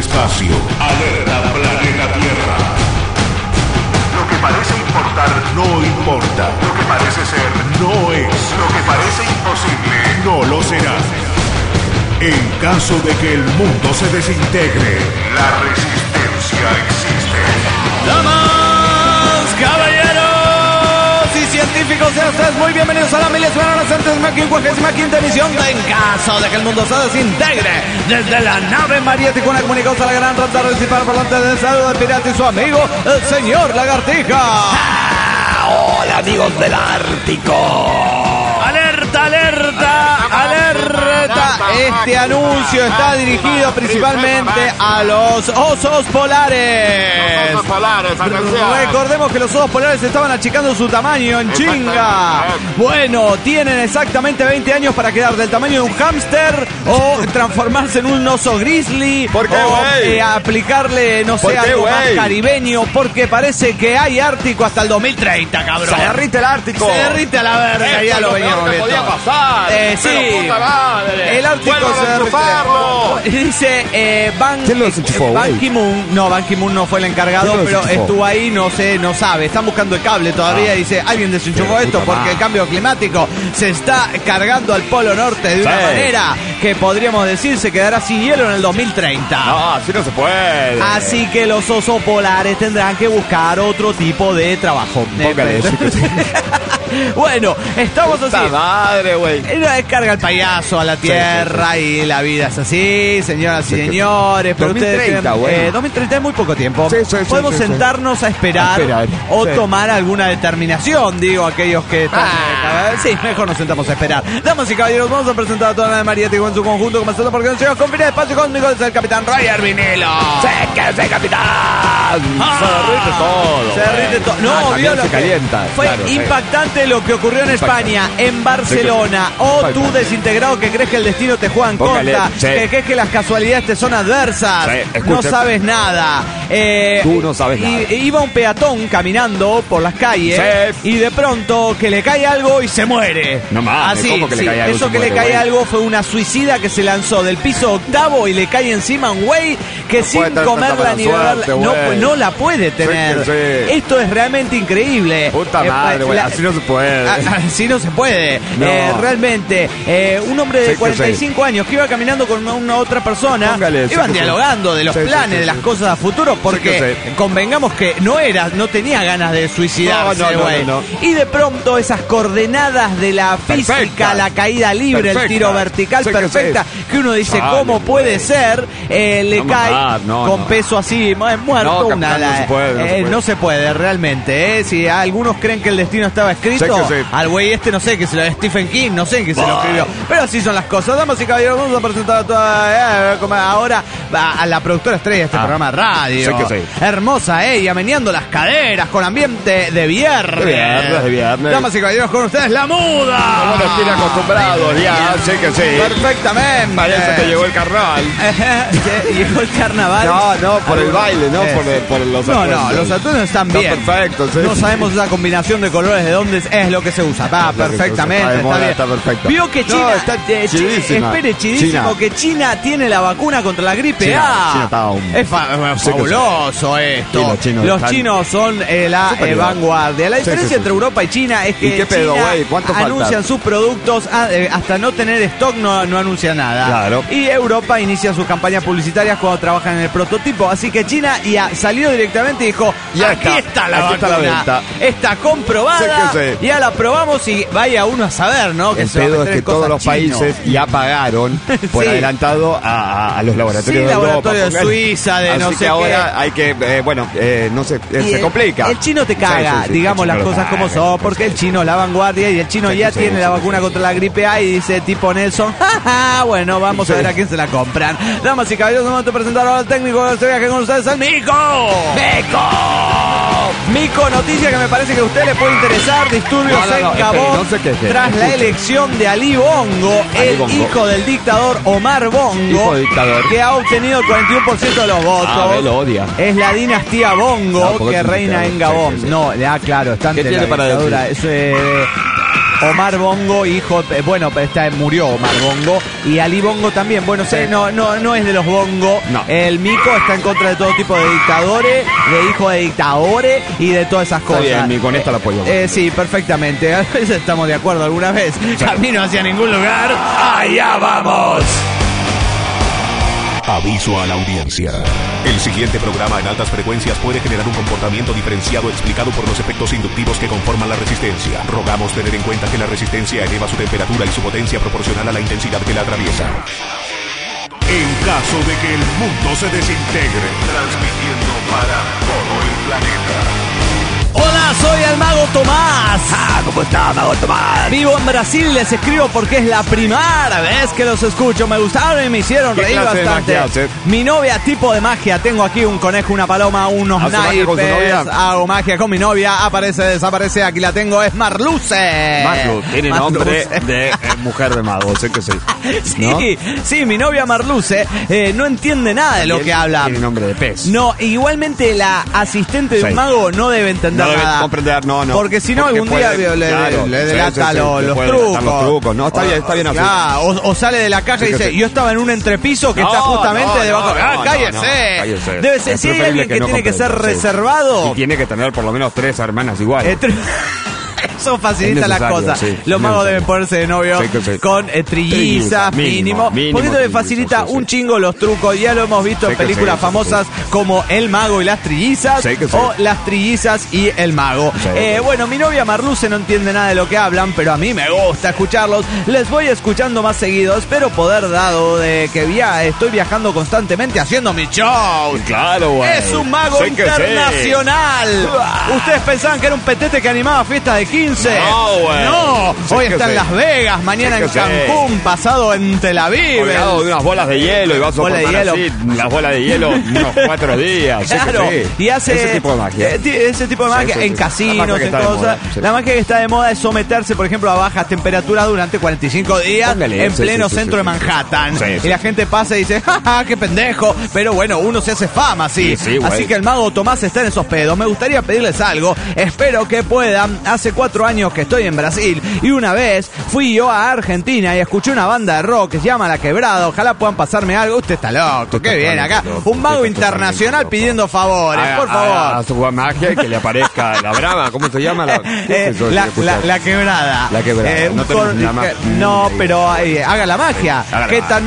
espacio. Alerta planeta Tierra. Lo que parece importar no importa. Lo que parece ser no es. Lo que parece imposible no lo será. En caso de que el mundo se desintegre, la resistencia existe. Damas, caballeros y científicos, sean ustedes muy bienvenidos a la 1155ª emisión de En caso de que el mundo se desintegre, desde la nave Mariette con el comunicados a la gran rata principal parlante de salud del pirata y su amigo, el señor Lagartija. Hola amigos del Ártico. ¡Alerta, alerta, alerta! Este anuncio está dirigido principalmente a los osos polares. Los osos polares, atención. Recordemos que los osos polares estaban achicando su tamaño en chinga. Bueno, tienen exactamente 20 años para quedar del tamaño de un hámster o transformarse en un oso grizzly. ¿Por qué, o güey? aplicarle, no sé, algo más caribeño, porque parece que hay Ártico hasta el 2030, cabrón. Se derrite el Ártico. Se derrite a la verga, ya lo veníamos viendo. Podía pasar. Sí. Pero puta madre. El Ártico se derrite. Dice ¿Quién lo desenchufó, Ban güey? Ki-moon. No, Ban Ki-moon no fue el encargado, ¿Quién lo pero desenchufó? estuvo ahí, no sé, no sabe. Están buscando el cable todavía. Dice, alguien desenchufó Pero esto puta porque madre. el cambio climático se está cargando al Polo Norte de una Sí. manera que podríamos decir se quedará sin hielo en el 2030. No, así no se puede. Así que los osos polares tendrán que buscar otro tipo de trabajo. Póngale eso, que sí. Bueno, estamos así. Puta madre, güey. Una descarga el payaso a la tierra y la vida es así, señoras y señores. Pero 2030, ustedes, güey. 2030 es muy poco tiempo. Sí, sí, sí, Podemos sí, sí. sentarnos a esperar o Sí. tomar alguna determinación, digo, aquellos que están... Sí, mejor nos sentamos a esperar. Damas y caballeros, vamos a presentar a toda la Mariette en su conjunto, comenzando porque nos llegamos con fines de espacio conmigo, es el capitán Roger Vinilo. ¡Séquese, capitán! Se derrite todo. Se derrite todo. No, también vio lo se que calienta. fue Claro, sí. impactante lo que ocurrió en España, en Barcelona. O tú, Impactante. desintegrado, que crees que el destino te juega en Póngale, contra, sí. que crees que las casualidades te son adversas. Sí, No escucha. sabes nada. Tú no sabes nada. Iba un peatón caminando por las calles Sí. y de pronto que le cae algo y se muere. No mames, Así, ¿cómo que le sí, cae algo y eso se que le muere, cae güey? algo fue una suicida que se lanzó del piso octavo y le cae encima un güey que No sin puede tener comerla tanta ni mala beberla, suerte, no, güey. pues no la puede tener. sí. Esto es realmente increíble. Puta madre, güey. Así no se puede. Así no se puede. No. Realmente, un hombre de Sí, que 45 años que iba caminando con una otra persona, Póngale, sí, iban que sí. dialogando de los Sí, sí, planes, sí, de las sí. cosas a futuro, porque que convengamos que no tenía ganas de suicidarse, No, güey. no. Y de pronto esas coordenadas de la física, Perfecta. la caída libre, el Perfecta. tiro vertical Sí, que perfecta, que uno dice, Chale, ¿cómo puede güey. ser? Le No, cae mamá, no, con no. peso así, muerto, No, una capitán, no se puede, no se puede. no se puede realmente, Si algunos creen que el destino estaba escrito, Sí, que sí. al güey no sé, que se lo de Stephen King, no sé que se lo escribió, pero así son las cosas. Damas y caballeros, vamos a presentar a toda como ahora a la productora estrella de este programa de radio. Sí, que sí. Hermosa ella, meneando las caderas con ambiente de viernes. De viernes. Damas y caballeros, con ustedes la muda. Como nos tiene acostumbrados ya, sí que sí. Perfectamente. Parece que llegó el carnaval. Llegó el carnaval. No, por el baile, no por los No, atuendos. los atuendos están Está bien. perfecto, sí. No sabemos esa combinación de colores de dónde es lo que se usa. Va, Lo que se usa. perfectamente. Está de moda, bien. está perfecto. Vio que China. No, está chidísima. Espere, chidísimo, China. que China tiene la vacuna contra la gripe China A. está Es Sí, que fabuloso esto. Sí, los chinos los están chinos son la superior. vanguardia. La Sí, diferencia sí, sí, entre sí. Europa y China es que ¿Y qué pedo, China güey? ¿Cuánto falta? anuncian sus productos hasta no tener stock, no anuncia nada. Claro. Y Europa inicia sus campañas publicitarias cuando trabajan en el prototipo. Así que China salió directamente y dijo, Ya aquí está la aquí está la vacuna. venta. Está comprobada. Sí, que sí. Ya la probamos y vaya uno a saber, ¿no? El se va a pedo es meter que en todos cosas los chinos. países ya pagaron por Sí. adelantado a los laboratorios Sí, de Europa. laboratorio de pongan. Suiza, de Así no que sé ahora hay que, no sé, Y se complica. El chino te caga, Sí, sí, sí, digamos el las chino cosas lo como caga, son, sí, porque sí. el chino es la vanguardia y el chino Sí, ya sí, tiene sí, la sí, vacuna sí. contra la gripe A y dice tipo Nelson, jaja, bueno, vamos a ver a quién se la compran. Damas y caballeros, vamos a presentar ahora al técnico de este viaje con ustedes, al Mico. Mico, noticia que me parece que a usted le puede interesar, disturbios No, en espere, Gabón no se queje. tras la Escuche. elección de Ali Bongo, el Bongo. hijo del dictador Omar Bongo, Hijo del dictador. que ha obtenido el 41% de los votos. Ah, él lo odia. Es la dinastía Bongo No, porque que es un reina dictador. en Gabón. Sí, sí, sí. No, ya claro, está ¿Qué ante tiene la para dictadura. decir? Eso es... Omar Bongo, hijo, murió Omar Bongo, y Ali Bongo también. Bueno, no es de los Bongo. No. El Mico está en contra de todo tipo de dictadores, de hijos de dictadores y de todas esas cosas. Está bien, con esta la apoyo. Sí, perfectamente. A veces estamos de acuerdo alguna vez. Camino hacia ningún lugar. ¡Allá vamos! Aviso a la audiencia. El siguiente programa en altas frecuencias puede generar un comportamiento diferenciado explicado por los efectos inductivos que conforman la resistencia. Rogamos tener en cuenta que la resistencia eleva su temperatura y su potencia proporcional a la intensidad que la atraviesa. En caso de que el mundo se desintegre, transmitiendo para todo el planeta. Hola, soy el Mago Tomás. ¿Cómo está, Mago Tomás? Vivo en Brasil, les escribo porque es la primera vez que los escucho. Me gustaron y me hicieron ¿Qué reír clase de bastante. magia haces? Mi novia, tipo de magia. Tengo aquí un conejo, una paloma, unos ¿Hace magia con su naipes. novia? Hago magia con mi novia. Aparece, desaparece. Aquí la tengo. Es Marluce. Marlu, tiene nombre de mujer de mago, sé que sí. ¿No? Sí, mi novia Marluce no entiende nada de lo que habla. Tiene nombre de pez. No, igualmente la asistente de un Sí. mago no debe entender No debe nada. comprender, no. Porque si no, algún día le delata los trucos. No, está bien así. Claro, o sale de la caja y dice, yo estaba en un entrepiso que está justamente debajo. Cállese. Debe ser, si hay alguien que tiene que ser reservado. Y tiene que tener por lo menos 3 hermanas iguales. Eso facilita las cosas. Sí, Los magos deben ponerse de novio con trillizas mínimo. Porque esto le facilita un chingo los trucos. Ya lo hemos visto en películas famosas como El Mago y las Trillizas o Las Trillizas y el Mago. Bueno, mi novia Marluce no entiende nada de lo que hablan, pero a mí me gusta escucharlos. Les voy escuchando más seguido. Espero poder, dado de que estoy viajando constantemente haciendo mi show. Claro, güey. Es un mago internacional. Ustedes pensaban que era un petete que animaba fiestas de 15. No, güey. No, hoy está en Las Vegas, mañana en Cancún, pasado en Tel Aviv. Colgado de unas bolas de hielo y vas a soportar así las bolas de hielo unos 4 días. Claro, y hace ese tipo de magia. Ese tipo de magia en casinos, en cosas. La magia que está de moda es someterse, por ejemplo, a bajas temperaturas durante 45 días en pleno centro de Manhattan. Y la gente pasa y dice, jaja, qué pendejo. Pero bueno, uno se hace fama así. Así que el Mago Tomás está en esos pedos. Me gustaría pedirles algo. Espero que puedan. Hace 4 años que estoy en Brasil y una vez fui yo a Argentina y escuché una banda de rock que se llama La Quebrada. Ojalá puedan pasarme algo. Usted está loco, qué bien acá. Un mago internacional pidiendo favores, por favor. A su magia y que le aparezca la brava. ¿Cómo se llama? La Quebrada. La Quebrada. No, pero haga la magia. Que tan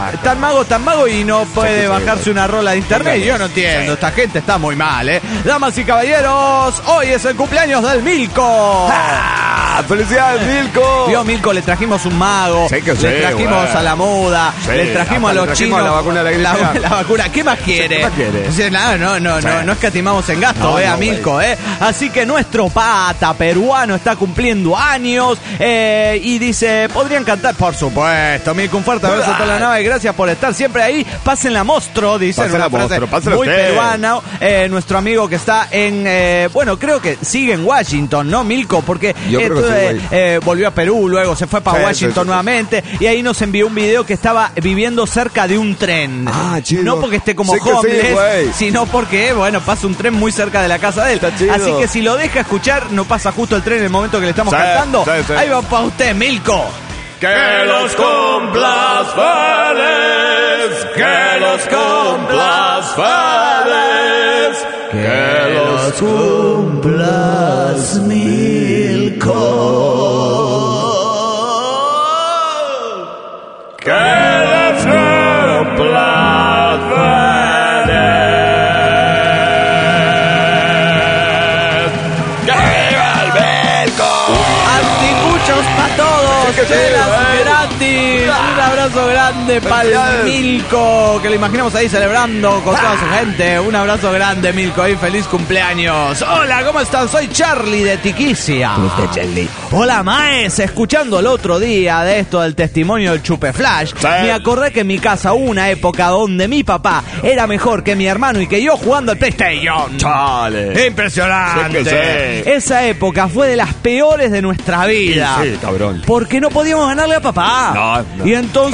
mago y no puede bajarse una rola de internet. Yo no entiendo. Esta gente está muy mal, Damas y caballeros, hoy es el cumpleaños del Milko. ¡Felicidades, Milko! Vio, Milko, le trajimos un mago, le trajimos a la muda, le trajimos a los chinos la vacuna de la gripe. La vacuna. ¿Qué más quiere? ¿Qué más quiere? No escatimamos en gasto, Milko, Así que nuestro pata peruano está cumpliendo años y dice, ¿podrían cantar? Por supuesto, Milko, un fuerte abrazo a toda la nave, gracias por estar siempre ahí. Pasen la mostro, dice una frase muy peruana. Nuestro amigo que está en, creo que sigue en Washington, ¿no, Milko? Porque volvió a Perú, luego se fue para Washington nuevamente y ahí nos envió un video que estaba viviendo cerca de un tren. Chido. No porque esté como homeless, sino porque, pasa un tren muy cerca de la casa de él. Así que si lo deja escuchar, no pasa justo el tren en el momento que le estamos cantando. Ahí va para usted, Milko. Que los cumplas feliz, que los cumplas feliz, que los cumplas Milko. Que los cumplas feliz. ¡Que viva el Milko! Anticuchos para todos, chelas gratis. Un abrazo grande para el Milko, que lo imaginamos ahí celebrando con toda su gente. Un abrazo grande, Milko, y feliz cumpleaños. Hola, ¿cómo están? Soy Charlie de Tiquicia. ¿Cómo está, Charlie? Hola, maes. Escuchando el otro día de esto del testimonio del Chupe Flash, me acordé que en mi casa hubo una época donde mi papá era mejor que mi hermano y que yo jugando al PlayStation. ¡Chale! Impresionante. Sí que sí. Esa época fue de las peores de nuestra vida. Sí, cabrón. Porque no podíamos ganarle a papá. No. Y entonces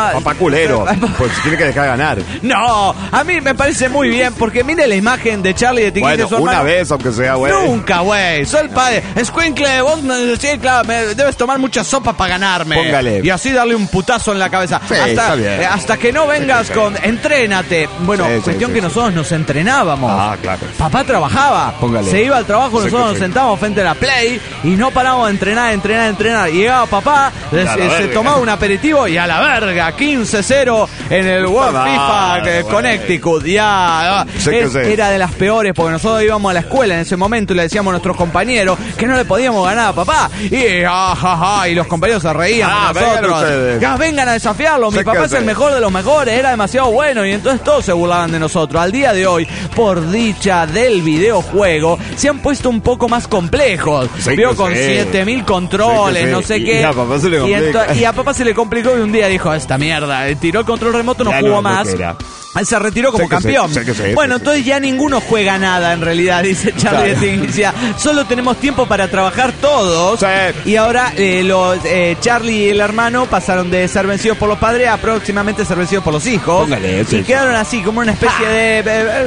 Papá culero, pues tiene que dejar ganar. No, a mí me parece muy bien, porque mire la imagen de Charlie de Tiquín. Bueno, una vez, aunque sea, güey. Nunca, güey. Soy el padre. Escuincle, vos sí, claro, debes tomar mucha sopa para ganarme. Póngale. Y así darle un putazo en la cabeza. Sí, hasta que no vengas con... Entrénate. Bueno, cuestión que nosotros nos entrenábamos. Ah, claro. Papá trabajaba. Póngale. Se iba al trabajo, nosotros nos sentábamos frente a la Play y no parábamos de entrenar. Y llegaba papá, se tomaba un aperitivo y a la verga, 15-0 en el World FIFA Connecticut. Ya, era de las peores porque nosotros íbamos a la escuela en ese momento y le decíamos a nuestros compañeros que no le podíamos ganar a papá. Y los compañeros se reían de nosotros. Vengan a desafiarlo. Mi papá es el mejor de los mejores, era demasiado bueno y entonces todos se burlaban de nosotros. Al día de hoy, por dicha del videojuego, se han puesto un poco más complejos. Vio con 7000 controles, no sé qué. Y a papá se le complicó y un día dijo, esta mierda, tiró el control remoto, no jugó más. Él se retiró como campeón. Bueno, entonces ya ninguno juega nada en realidad, dice Charlie de Tiquín. Solo tenemos tiempo para trabajar todos. Y ahora Charlie y el hermano pasaron de ser vencidos por los padres a próximamente ser vencidos por los hijos. Póngale, y quedaron así como una especie de...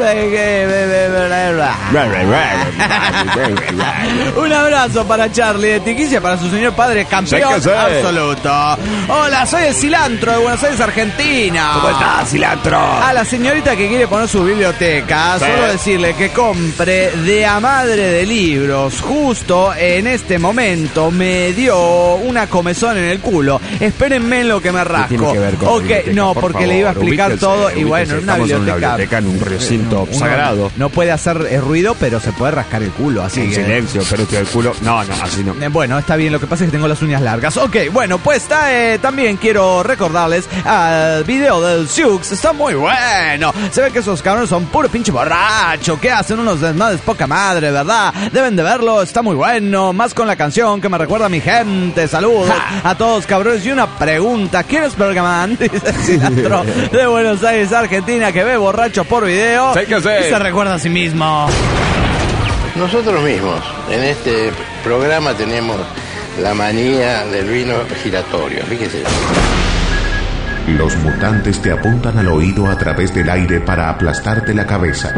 Un abrazo para Charlie de Tiquín, para su señor padre campeón absoluto. Hola, soy el Cilantro de Buenos Aires, Argentina. ¿Cómo estás, Cilantro? A la señorita que quiere poner su biblioteca, solo decirle que compre De a Madre de Libros. Justo en este momento me dio una comezón en el culo. Espérenme en lo que me rasco. ¿Qué tiene que ver con no, porque favor, le iba a explicar todo y bueno, en una biblioteca, en un recinto sagrado. No puede hacer ruido, pero se puede rascar el culo, así en silencio, pero el culo... No, así no. Bueno, está bien, lo que pasa es que tengo las uñas largas. Ok, bueno, pues también quiero recordarles al video del Siux. Está muy bueno. Se ve que esos cabrones son puro pinche borracho, que hacen unos desmadres poca madre, ¿verdad? Deben de verlo, está muy bueno. Más con la canción que me recuerda a mi gente. Saludos a todos, cabrones. Y una pregunta, ¿quién es Bergaman? Dice el Cilantro de Buenos Aires, Argentina, que ve borracho por video y se recuerda a sí mismo. Nosotros mismos en este programa tenemos la manía del vino giratorio, fíjese. Los mutantes te apuntan al oído a través del aire para aplastarte la cabeza.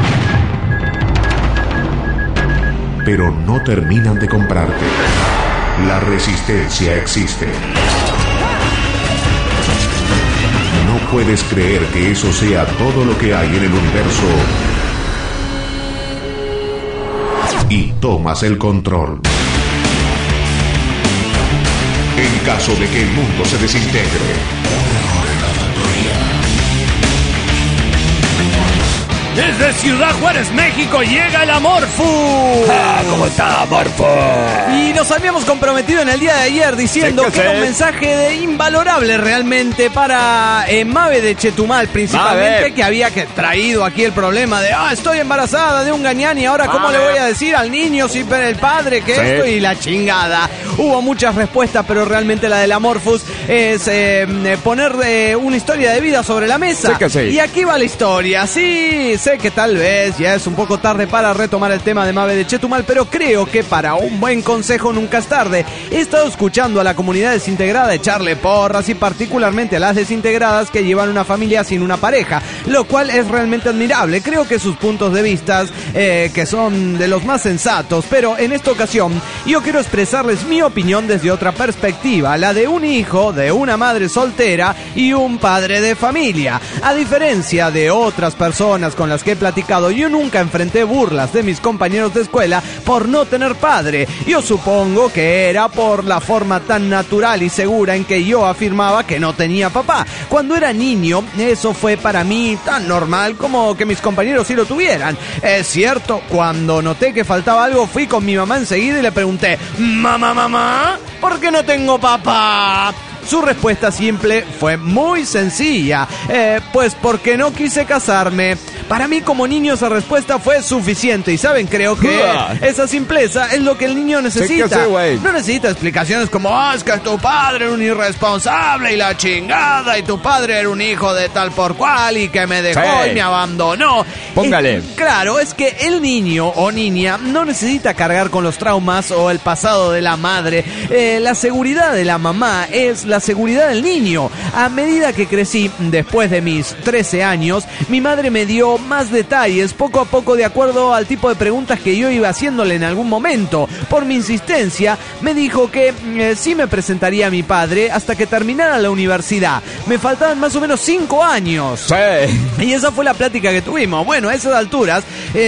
Pero no terminan de comprarte. La resistencia existe. No puedes creer que eso sea todo lo que hay en el universo. Y tomas el control. En caso de que el mundo se desintegre. Desde Ciudad Juárez, México, llega el Amorfo. ¿Cómo está, Amorfo? Y nos habíamos comprometido en el día de ayer diciendo que era un mensaje invalorable realmente para Mabe de Chetumal, principalmente, que había traído aquí el problema de estoy embarazada de un gañán y ahora cómo le voy a decir al niño si el padre que esto y la chingada. Hubo muchas respuestas, pero realmente la del Amorphous es poner una historia de vida sobre la mesa. Y aquí va la historia. Sí, sé que tal vez ya es un poco tarde para retomar el tema de Mabe de Chetumal, pero creo que para un buen consejo nunca es tarde. He estado escuchando a la comunidad desintegrada echarle porras y particularmente a las desintegradas que llevan una familia sin una pareja, lo cual es realmente admirable. Creo que sus puntos de vista que son de los más sensatos, pero en esta ocasión yo quiero expresarles mi opinión desde otra perspectiva, la de un hijo, de una madre soltera y un padre de familia. A diferencia de otras personas con las que he platicado, yo nunca enfrenté burlas de mis compañeros de escuela por no tener padre. Yo supongo que era por la forma tan natural y segura en que yo afirmaba que no tenía papá. Cuando era niño, eso fue para mí tan normal como que mis compañeros sí lo tuvieran. Es cierto, cuando noté que faltaba algo, fui con mi mamá enseguida y le pregunté: mamá, ¿por qué no tengo papá? Su respuesta simple fue muy sencilla, pues porque no quise casarme. Para mí como niño esa respuesta fue suficiente y saben, creo que esa simpleza es lo que el niño necesita. No necesita explicaciones como, es que tu padre era un irresponsable y la chingada y tu padre era un hijo de tal por cual y que me dejó y me abandonó. Póngale. Claro, es que el niño o niña no necesita cargar con los traumas o el pasado de la madre. La seguridad de la mamá es la seguridad del niño. A medida que crecí, después de mis 13 años, mi madre me dio más detalles, poco a poco, de acuerdo al tipo de preguntas que yo iba haciéndole en algún momento. Por mi insistencia, me dijo que sí me presentaría a mi padre hasta que terminara la universidad. Me faltaban más o menos 5 años. Sí. Y esa fue la plática que tuvimos. Bueno, a esas alturas,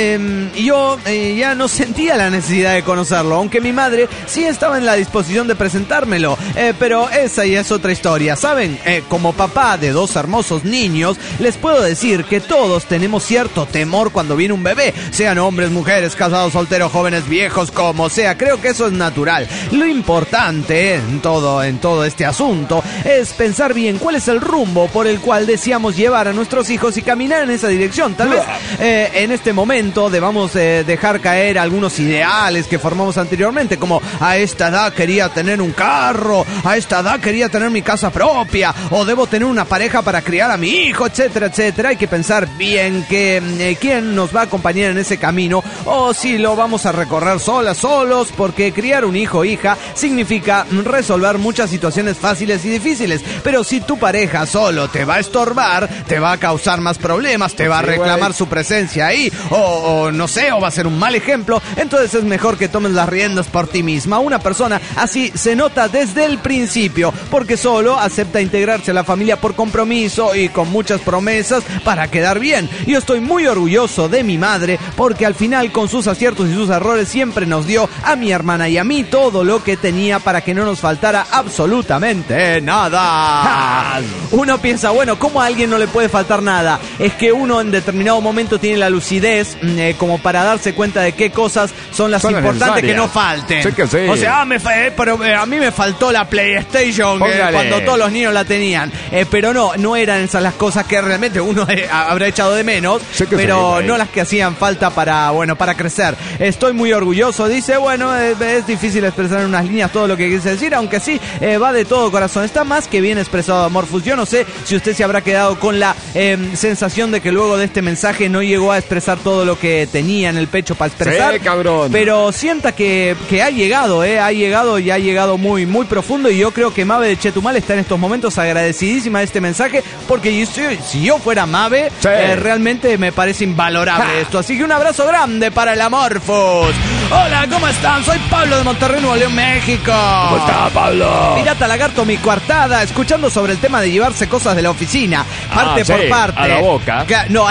yo ya no sentía la necesidad de conocerlo, aunque mi madre sí estaba en la disposición de presentármelo. Pero esa ya es otra historia, ¿saben? Como papá de 2 hermosos niños, les puedo decir que todos tenemos cierto temor cuando viene un bebé, sean hombres, mujeres, casados, solteros, jóvenes, viejos, como sea. Creo que eso es natural. Lo importante en todo este asunto es pensar bien cuál es el rumbo por el cual deseamos llevar a nuestros hijos y caminar en esa dirección. Tal vez en este momento debamos dejar caer algunos ideales que formamos anteriormente, como a esta edad quería tener un carro, a esta edad quería tener mi casa propia, o debo tener una pareja para criar a mi hijo, etcétera, etcétera. Hay que pensar bien que quién nos va a acompañar en ese camino, o si lo vamos a recorrer solos, porque criar un hijo o hija significa resolver muchas situaciones fáciles y difíciles. Pero si tu pareja solo te va a estorbar, te va a causar más problemas, te va a reclamar su presencia ahí, o no sé, o va a ser un mal ejemplo, entonces es mejor que tomes las riendas por ti misma. Una persona así se nota desde el principio, porque solo acepta integrarse a la familia por compromiso y con muchas promesas para quedar bien. Yo estoy muy orgulloso de mi madre, porque al final, con sus aciertos y sus errores, siempre nos dio a mi hermana y a mí todo lo que tenía para que no nos faltara absolutamente nada. Uno piensa, bueno, ¿cómo a alguien no le puede faltar nada? Es que uno en determinado momento tiene la lucidez como para darse cuenta de qué cosas son las importantes que no falten. Sí que sí. O sea, pero a mí me faltó la PlayStation cuando todos los niños la tenían. Pero no eran esas las cosas que realmente uno habrá echado de menos, pero no las que hacían falta para crecer. Estoy muy orgulloso. Dice, bueno, es difícil expresar en unas líneas todo lo que quise decir, aunque sí, va de todo corazón. Está más que bien expresado, Morfus. Yo no sé si usted se habrá quedado con la sensación de que luego de este mensaje no llegó a expresar todo lo que tenía en el pecho para expresar. Sí, cabrón. Pero sienta que ha llegado, ha llegado y ha llegado muy, muy profundo. Y yo creo que Mabe de Chetumal está en estos momentos agradecidísima de este mensaje, porque si yo fuera Mabe, realmente me parece invalorable esto. Así que un abrazo grande para el Amorfos. Hola, ¿cómo están? Soy Pablo de Monterrey, Nuevo León, México. ¿Cómo está, Pablo? Pirata Lagarto, mi coartada, escuchando sobre el tema de llevarse cosas de la oficina, parte por parte. A la boca. No,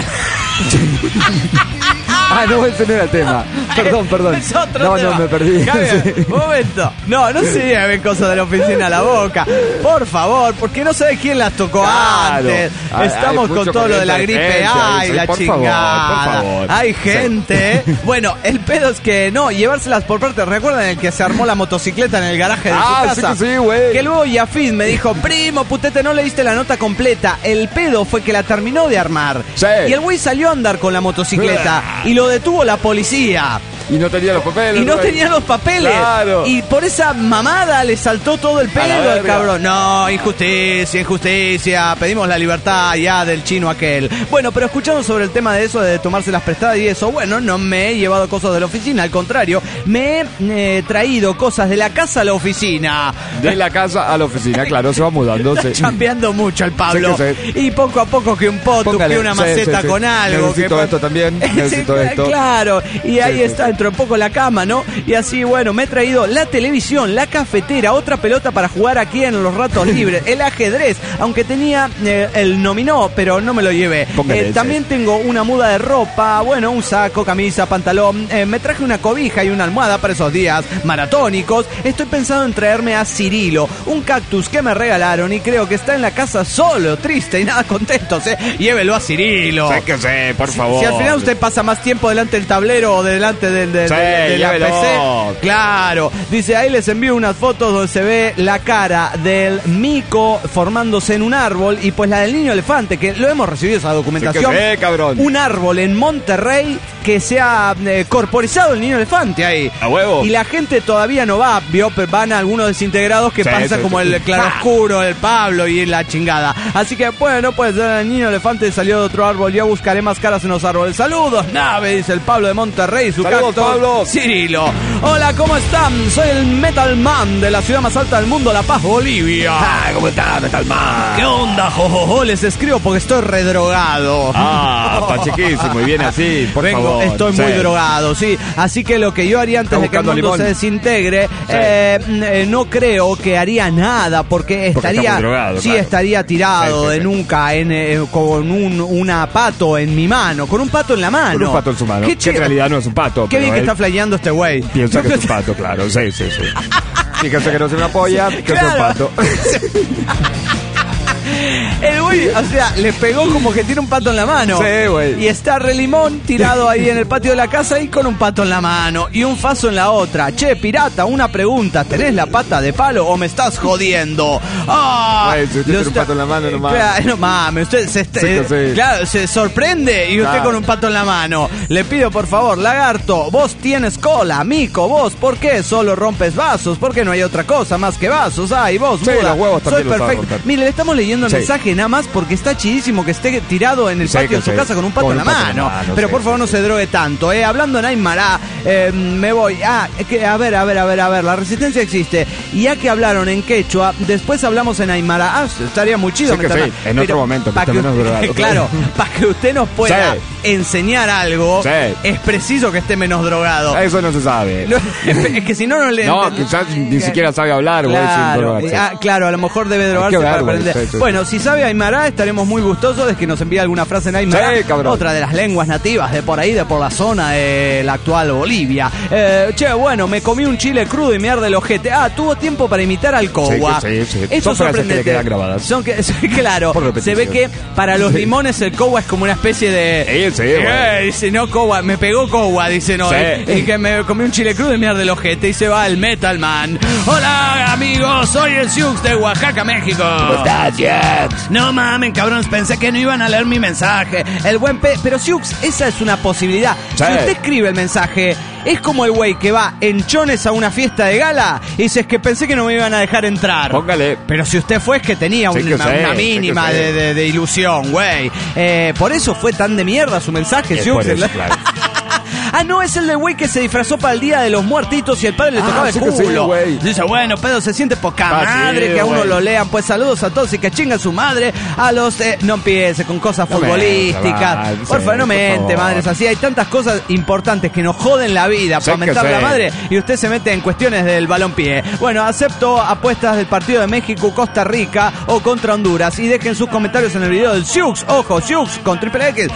no, ese no era el tema. Perdón. Es otro tema. No, me perdí. Un momento. No se lleven cosas de la oficina a la boca. Por favor, porque no sé quién las tocó antes. Estamos con todo lo de la gripe. Ay, la chingada. Por favor. Hay gente. Bueno, el pedo es que llevárselas por parte. ¿Recuerdan el que se armó la motocicleta en el garaje de su casa? Sí, güey. Que luego Yafid me dijo, primo, putete, no leíste la nota completa. El pedo fue que la terminó de armar. Sí. Y el güey salió a andar con la motocicleta y lo detuvo la policía. Y no tenía los papeles. Claro. Y por esa mamada le saltó todo el pedo al cabrón. No, injusticia. Pedimos la libertad ya del chino aquel. Bueno, pero escuchando sobre el tema de eso, de tomarse las prestadas y eso, bueno, no me he llevado cosas de la oficina. Al contrario, me he traído cosas de la casa a la oficina. De la casa a la oficina, claro, se va mudando. Está chambeando mucho el Pablo. Sí. Y poco a poco que un potu, que una maceta con algo. Necesito esto también. Necesito esto. Claro, y ahí está. Dentro de poco la cama, ¿no? Y así, bueno, me he traído la televisión, la cafetera, otra pelota para jugar aquí en los ratos libres, el ajedrez, aunque tenía el nominó, pero no me lo llevé. También tengo una muda de ropa, bueno, un saco, camisa, pantalón, me traje una cobija y una almohada para esos días maratónicos. Estoy pensando en traerme a Cirilo, un cactus que me regalaron y creo que está en la casa solo, triste y nada contento. Llévelo a Cirilo. Sé que sé, por favor. Si al final usted pasa más tiempo delante del tablero o delante de de la PC. Claro. Dice, ahí les envío unas fotos donde se ve la cara del mico formándose en un árbol y pues la del niño elefante, que lo hemos recibido esa documentación. Sí, cabrón. Un árbol en Monterrey que se ha corporizado el niño elefante ahí. A huevo. Y la gente todavía no va, van a algunos desintegrados que pasa como el claroscuro, el Pablo y la chingada. Así que bueno, pues el niño elefante salió de otro árbol. Yo buscaré más caras en los árboles. Saludos, nave, dice el Pablo de Monterrey. Saludos, Pablo. Cirilo. Hola, ¿cómo están? Soy el Metal Man de la ciudad más alta del mundo, La Paz, Bolivia. ¿Cómo está, Metal Man? ¿Qué onda, jojojo? Les escribo porque estoy redrogado. Pachequísimo, y viene así, por favor. Estoy muy drogado, sí. Así que lo que yo haría antes de que el mundo se desintegre, no creo que haría nada, porque estaría drogado, claro. Estaría tirado con una pato en mi mano, con un pato en la mano. Con un pato en su mano. Que en realidad no es un pato. Qué bien que está flayando este güey. Piensa que es un pato, claro. Sí. Fíjense que no es una polla, que es un pato. El güey, o sea, le pegó como que tiene un pato en la mano. Sí, güey. Y está Relimón tirado ahí en el patio de la casa y con un pato en la mano y un faso en la otra. Che, pirata, una pregunta. ¿Tenés la pata de palo o me estás jodiendo? Güey, si usted tiene un pato en la mano, no mames. Claro, no mames, usted claro, se sorprende y usted con un pato en la mano. Le pido, por favor, lagarto, vos tienes cola. Mico, vos, ¿por qué solo rompes vasos? ¿Por qué no hay otra cosa más que vasos? Ay, vos, sí, muda. los huevos soy perfecto. Mire, le estamos leyendo el mensaje nada más porque está chidísimo que esté tirado en el patio de su casa con un pato en la mano. Pero por favor no se drogue tanto. Hablando en Aymara, me voy. A ver, la resistencia existe. Y ya que hablaron en quechua, después hablamos en Aymara. Estaría muy chido. En otro momento, para que claro, para que usted nos pueda enseñar algo, es preciso que esté menos drogado. Eso no se sabe. Es que si no le... No, quizás ni siquiera sabe hablar, güey, sin drogarse. Claro, a lo mejor debe drogarse para aprender. Bueno, si sabe Aymara, estaremos muy gustosos de que nos envíe alguna frase en Aymara. Otra de las lenguas nativas de por ahí, de por la zona de la actual Bolivia. Bueno, me comí un chile crudo y me arde el ojete. Tuvo tiempo para imitar al Cowa. Sí. Eso es sorprendente. Que le quedan grabadas. Claro, se ve que para los limones el Cowa es como una especie de... dice, no, Cowa, me pegó Cowa, dice, no. Y que me comí un chile crudo y me arde el ojete. Y se va el Metal Man. Hola, amigos, soy el Siux de Oaxaca, México. ¿Cómo estás, Jax? No mamen, cabrones, pensé que no iban a leer mi mensaje. El buen pero Siux, esa es una posibilidad. Si usted escribe el mensaje, es como el güey que va en chones a una fiesta de gala y dice, es que pensé que no me iban a dejar entrar. Póngale. Pero si usted fue, es que tenía una mínima de ilusión, güey. Por eso fue tan de mierda su mensaje, Siux. Claro. No, es el de güey que se disfrazó para el Día de los Muertitos y el padre le tocaba el culo. Dice, bueno, pedo, se siente poca madre que a uno lo lean. Pues saludos a todos y que chingan su madre. A los... no empiece con cosas futbolísticas. Por favor, no mente, madres. Así hay tantas cosas importantes que nos joden la vida para mentar la madre y usted se mete en cuestiones del balompié. Bueno, acepto apuestas del partido de México, Costa Rica o contra Honduras. Y dejen sus comentarios en el video del Siux. Ojo, Siux con triple X.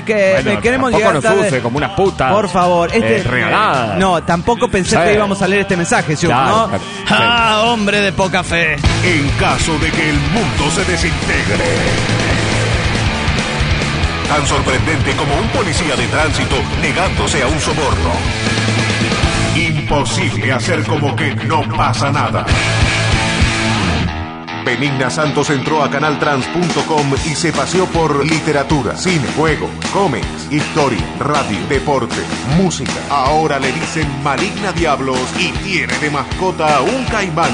Que queremos llegar tarde. Como unas putas. Por favor, regalada. No, tampoco pensé que íbamos a leer este mensaje, Siux, ¿no? Hombre de poca fe. En caso de que el mundo se desintegre. Tan sorprendente como un policía de tránsito negándose a un soborno. Imposible hacer como que no pasa nada. Benigna Santos entró a canaltrans.com y se paseó por literatura, cine, juegos, cómics, historia, radio, deporte, música. Ahora le dicen Maligna Diablos y tiene de mascota un caimán.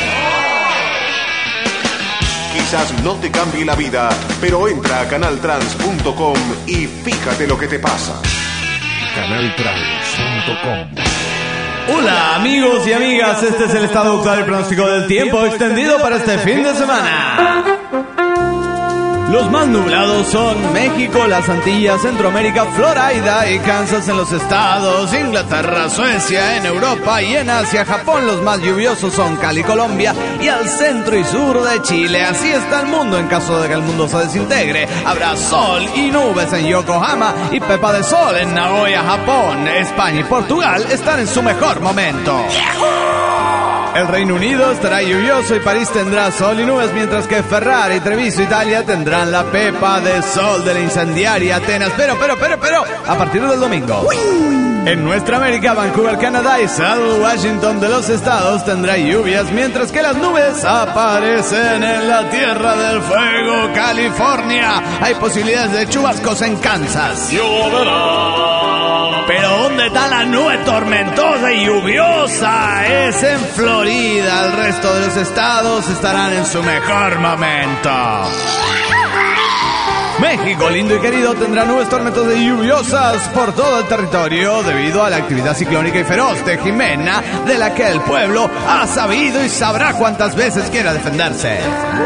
Quizás no te cambie la vida, pero entra a canaltrans.com y fíjate lo que te pasa. Canaltrans.com. Hola amigos y amigas, este es el estado actual y pronóstico del tiempo extendido para este fin de semana. Los más nublados son México, las Antillas, Centroamérica, Florida y Kansas en los estados, Inglaterra, Suecia, en Europa y en Asia, Japón. Los más lluviosos son Cali, Colombia y al centro y sur de Chile. Así está el mundo en caso de que el mundo se desintegre. Habrá sol y nubes en Yokohama y pepa de sol en Nagoya, Japón. España y Portugal están en su mejor momento. El Reino Unido estará lluvioso y París tendrá sol y nubes, mientras que Ferrari, Treviso, Italia tendrán la pepa de sol de la incendiaria Atenas. Pero, a partir del domingo. En nuestra América, Vancouver, Canadá y Seattle, Washington de los estados tendrá lluvias, mientras que las nubes aparecen en la Tierra del Fuego, California. Hay posibilidades de chubascos en Kansas. Pero ¿dónde está la nube tormentosa y lluviosa? Es en Florida. El resto de los estados estarán en su mejor momento. México, lindo y querido, tendrá nubes tormentosas y lluviosas por todo el territorio debido a la actividad ciclónica y feroz de Jimena, de la que el pueblo ha sabido y sabrá cuántas veces quiera defenderse.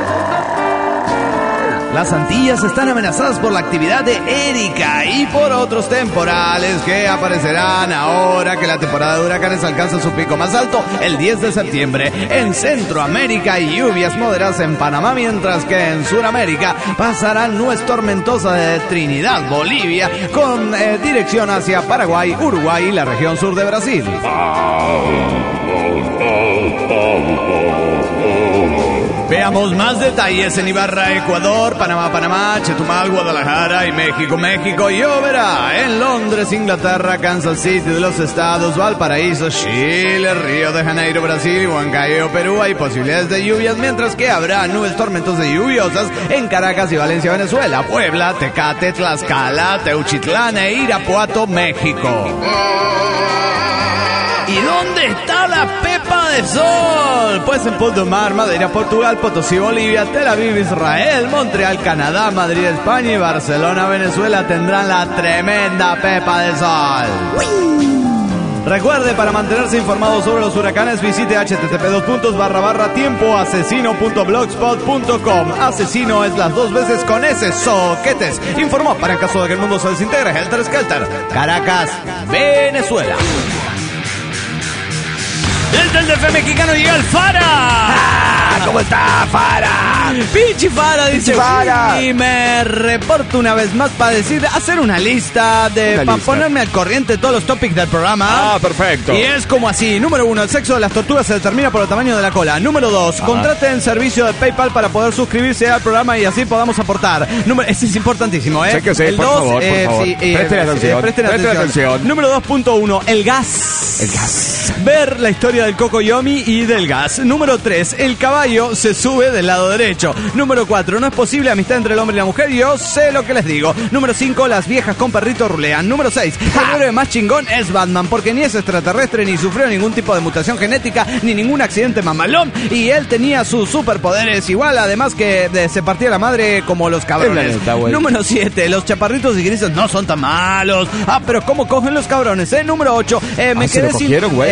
Las Antillas están amenazadas por la actividad de Erika y por otros temporales que aparecerán ahora que la temporada de huracanes alcanza su pico más alto el 10 de septiembre. En Centroamérica hay lluvias moderadas en Panamá, mientras que en Sudamérica pasarán nubes tormentosas de Trinidad, Bolivia, con dirección hacia Paraguay, Uruguay y la región sur de Brasil. Veamos más detalles en Ibarra, Ecuador, Panamá, Chetumal, Guadalajara y México. Lloverá en Londres, Inglaterra, Kansas City de los estados, Valparaíso, Chile, Río de Janeiro, Brasil y Huancayo, Perú. Hay posibilidades de lluvias, mientras que habrá nubes tormentosas y lluviosas en Caracas y Valencia, Venezuela, Puebla, Tecate, Tlaxcala, Teuchitlán e Irapuato, México. ¿Y dónde está la Pepa de Sol? Pues en Punta Mar, Madeira, Portugal, Potosí, Bolivia, Tel Aviv, Israel, Montreal, Canadá, Madrid, España y Barcelona, Venezuela tendrán la tremenda Pepa de Sol. Recuerde, para mantenerse informado sobre los huracanes, visite http://tiempoasesino.blogspot.com. Asesino es las dos veces con S, soquetes. Informó para en caso de que el mundo se desintegre, Helter Skelter, Caracas, Venezuela. Desde el DF mexicano llega el Fara. ¿Cómo está, Fara? Pinche Fara, dice Fara. Y me reporto una vez más para hacer una lista para ponerme al corriente de todos los topics del programa. Ah, perfecto. Y es como así. Número 1, el sexo de las tortugas se determina por el tamaño de la cola. Número 2, contraten servicio de PayPal para poder suscribirse al programa y así podamos aportar. Este es importantísimo, ¿eh? Sé que sí, el por 2, favor. Sí, presten atención. Número 2.1, el gas. El gas. Ver la historia del Cocoyomi y del gas. Número 3, el caballo se sube del lado derecho. Número 4, no es posible amistad entre el hombre y la mujer. Yo sé lo que les digo. Número 5, las viejas con perritos rulean. Número 6, el héroe más chingón es Batman, porque ni es extraterrestre, ni sufrió ningún tipo de mutación genética, ni ningún accidente mamalón. Y él tenía sus superpoderes igual, además que se partía la madre como los cabrones. Número 7, los chaparritos y grises no son tan malos. Pero ¿cómo cogen los cabrones? Número 8, me quedé sin...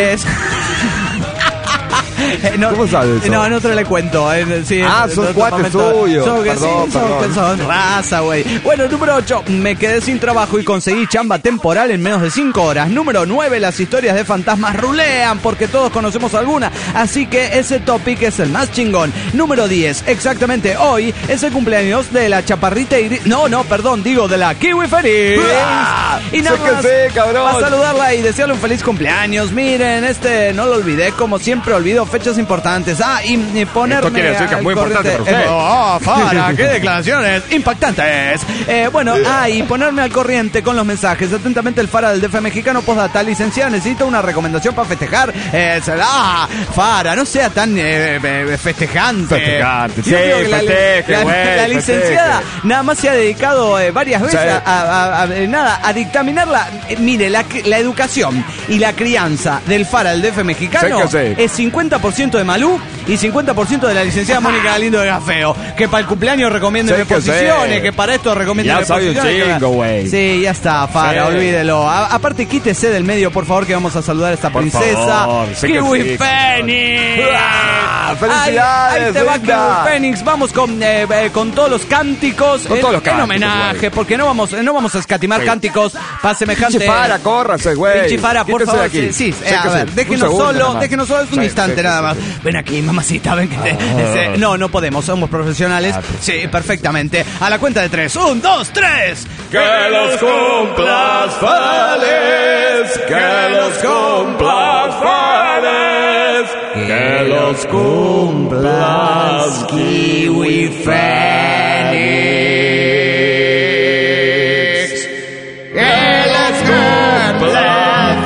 ¿Cómo sabes eso? No te le cuento. Sí, son cuates tuyos. Son raza, güey. Bueno, número 8, me quedé sin trabajo y conseguí chamba temporal en menos de 5 horas. Número 9, las historias de fantasmas rulean, porque todos conocemos alguna. Así que ese topic es el más chingón. Número 10, exactamente hoy es el cumpleaños de la chaparrita y... de la Kiwi Feliz. Y nada más, para saludarla y desearle un feliz cumpleaños. Miren, no lo olvidé, como siempre olvido fechas importantes. Y ponerme... Esto quiere decir que es muy importante para usted. Fara, qué declaraciones impactantes. Y ponerme al corriente con los mensajes. Atentamente, el Fara del DF mexicano. Postdata, licenciada, necesito una recomendación para festejar. Fara, no sea tan festejante. Sí, festeje, güey. La licenciada nada más se ha dedicado varias veces a dictaminar mire, la educación y la crianza del Fara del DF mexicano es 50% de Malú y 50% de la licenciada Mónica Galindo de Gafeo. Que para el cumpleaños recomienden posiciones, que para esto recomienden posiciones. Ya sabe un chingo, güey. Sí, ya está, Fara, olvídelo. Aparte, quítese del medio, por favor, que vamos a saludar a esta princesa. Kiwi Fénix. ¡Felicidades! Ahí te va, Kiwi Fénix. Vamos con todos los cánticos. En homenaje, porque no vamos a escatimar cánticos para semejante... Pinche Fara, córrase, güey. Pinche Fara, por favor. Sí, a ver, déjenos solo un instante nada más. Ven aquí, mamacita, ven que no podemos, somos profesionales. Sí, perfectamente. A la cuenta de 3. 1, 2, 3. Que los cumplas feliz. Que los cumplas feliz. Que los cumplas Kiwi Fénix. Que los cumplas